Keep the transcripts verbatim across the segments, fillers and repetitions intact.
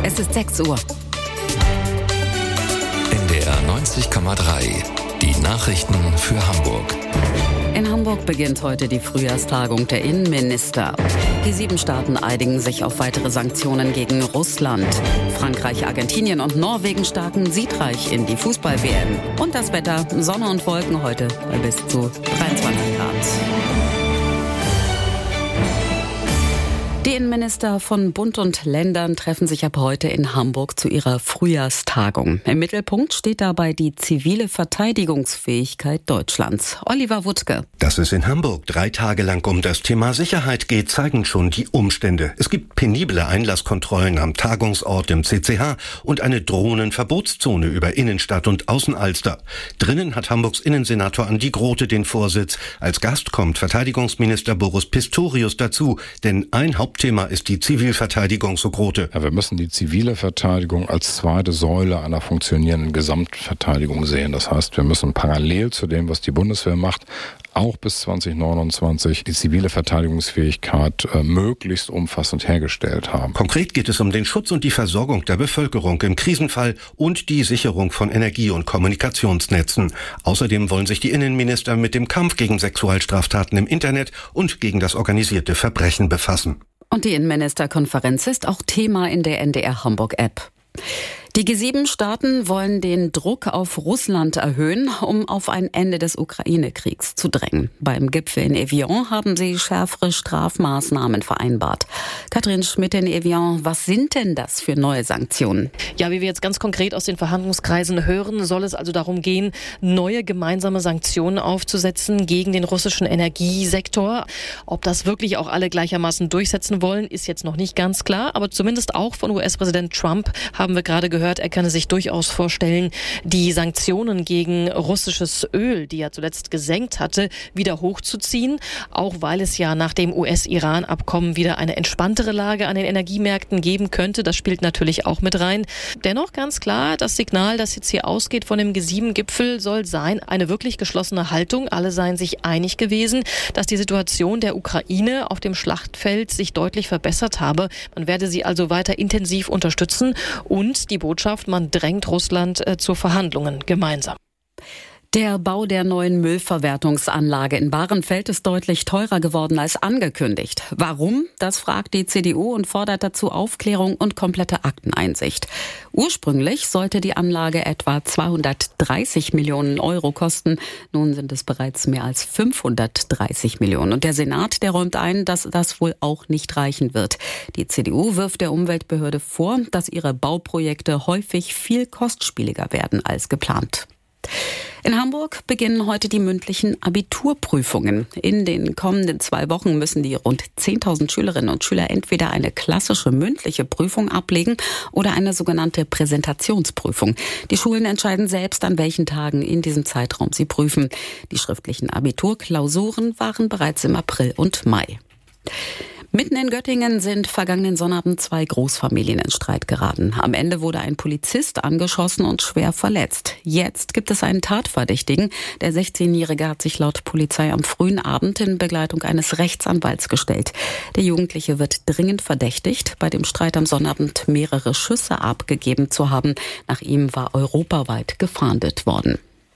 Es ist sechs Uhr. N D R neunzig Komma drei. Die Nachrichten für Hamburg. In Hamburg beginnt heute die Frühjahrstagung der Innenminister. Die sieben Staaten einigen sich auf weitere Sanktionen gegen Russland. Frankreich, Argentinien und Norwegen starten siegreich in die Fußball-W M. Und das Wetter, Sonne und Wolken heute bei bis zu dreiundzwanzig Grad. Die Innenminister von Bund und Ländern treffen sich ab heute in Hamburg zu ihrer Frühjahrstagung. Im Mittelpunkt steht dabei die zivile Verteidigungsfähigkeit Deutschlands. Oliver Wuttke. Dass es in Hamburg drei Tage lang um das Thema Sicherheit geht, zeigen schon die Umstände. Es gibt penible Einlasskontrollen am Tagungsort im C C H und eine Drohnenverbotszone über Innenstadt und Außenalster. Drinnen hat Hamburgs Innensenator Andi Grote den Vorsitz. Als Gast kommt Verteidigungsminister Boris Pistorius dazu, denn ein Haupt Thema ist die Zivilverteidigung, so Grote. Ja, wir müssen die zivile Verteidigung als zweite Säule einer funktionierenden Gesamtverteidigung sehen. Das heißt, wir müssen parallel zu dem, was die Bundeswehr macht, auch bis zwanzig neunundzwanzig die zivile Verteidigungsfähigkeit äh, möglichst umfassend hergestellt haben. Konkret geht es um den Schutz und die Versorgung der Bevölkerung im Krisenfall und die Sicherung von Energie- und Kommunikationsnetzen. Außerdem wollen sich die Innenminister mit dem Kampf gegen Sexualstraftaten im Internet und gegen das organisierte Verbrechen befassen. Und die Innenministerkonferenz ist auch Thema in der N D R Hamburg-App. Die G sieben Staaten wollen den Druck auf Russland erhöhen, um auf ein Ende des Ukraine-Kriegs zu drängen. Beim Gipfel in Evian haben sie schärfere Strafmaßnahmen vereinbart. Katrin Schmidt in Evian, was sind denn das für neue Sanktionen? Ja, wie wir jetzt ganz konkret aus den Verhandlungskreisen hören, soll es also darum gehen, neue gemeinsame Sanktionen aufzusetzen gegen den russischen Energiesektor. Ob das wirklich auch alle gleichermaßen durchsetzen wollen, ist jetzt noch nicht ganz klar. Aber zumindest auch von U S-Präsident Trump haben wir gerade gehört, er könne sich durchaus vorstellen, die Sanktionen gegen russisches Öl, die er zuletzt gesenkt hatte, wieder hochzuziehen. Auch weil es ja nach dem U S-Iran-Abkommen wieder eine entspanntere Lage an den Energiemärkten geben könnte. Das spielt natürlich auch mit rein. Dennoch ganz klar, das Signal, das jetzt hier ausgeht von dem G sieben Gipfel, soll sein, eine wirklich geschlossene Haltung. Alle seien sich einig gewesen, dass die Situation der Ukraine auf dem Schlachtfeld sich deutlich verbessert habe. Man werde sie also weiter intensiv unterstützen und die Botschaft, man drängt Russland äh, zu Verhandlungen gemeinsam. Der Bau der neuen Müllverwertungsanlage in Bahrenfeld ist deutlich teurer geworden als angekündigt. Warum? Das fragt die C D U und fordert dazu Aufklärung und komplette Akteneinsicht. Ursprünglich sollte die Anlage etwa zweihundertdreißig Millionen Euro kosten. Nun sind es bereits mehr als fünfhundertdreißig Millionen. Und der Senat, der räumt ein, dass das wohl auch nicht reichen wird. Die C D U wirft der Umweltbehörde vor, dass ihre Bauprojekte häufig viel kostspieliger werden als geplant. In Hamburg beginnen heute die mündlichen Abiturprüfungen. In den kommenden zwei Wochen müssen die rund zehntausend Schülerinnen und Schüler entweder eine klassische mündliche Prüfung ablegen oder eine sogenannte Präsentationsprüfung. Die Schulen entscheiden selbst, an welchen Tagen in diesem Zeitraum sie prüfen. Die schriftlichen Abiturklausuren waren bereits im April und Mai. Mitten in Göttingen sind vergangenen Sonnabend zwei Großfamilien in Streit geraten. Am Ende wurde ein Polizist angeschossen und schwer verletzt. Jetzt gibt es einen Tatverdächtigen. Der sechzehnjährige hat sich laut Polizei am frühen Abend in Begleitung eines Rechtsanwalts gestellt. Der Jugendliche wird dringend verdächtigt, bei dem Streit am Sonnabend mehrere Schüsse abgegeben zu haben. Nach ihm war europaweit gefahndet worden.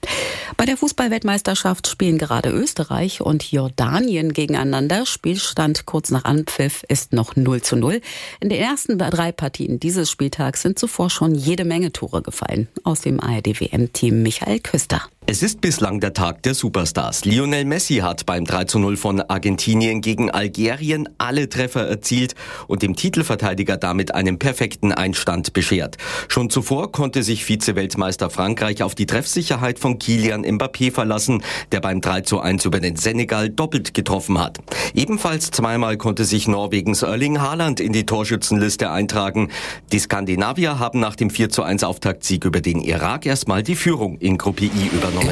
Bei der Fußball-Weltmeisterschaft spielen gerade Österreich und Jordanien gegeneinander. Spielstand kurz nach Anpfiff ist noch null zu null. In den ersten drei Partien dieses Spieltags sind zuvor schon jede Menge Tore gefallen. Aus dem A R D-W M-Team Michael Küster. Es ist bislang der Tag der Superstars. Lionel Messi hat beim drei zu null von Argentinien gegen Algerien alle Treffer erzielt und dem Titelverteidiger damit einen perfekten Einstand beschert. Schon zuvor konnte sich Vize-Weltmeister Frankreich auf die Treffsicherheit von Kylian Mbappé verlassen, der beim drei zu eins über den Senegal doppelt getroffen hat. Ebenfalls zweimal konnte sich Norwegens Erling Haaland in die Torschützenliste eintragen. Die Skandinavier haben nach dem vier zu eins Auftaktsieg über den Irak erstmal die Führung in Gruppe I übernommen.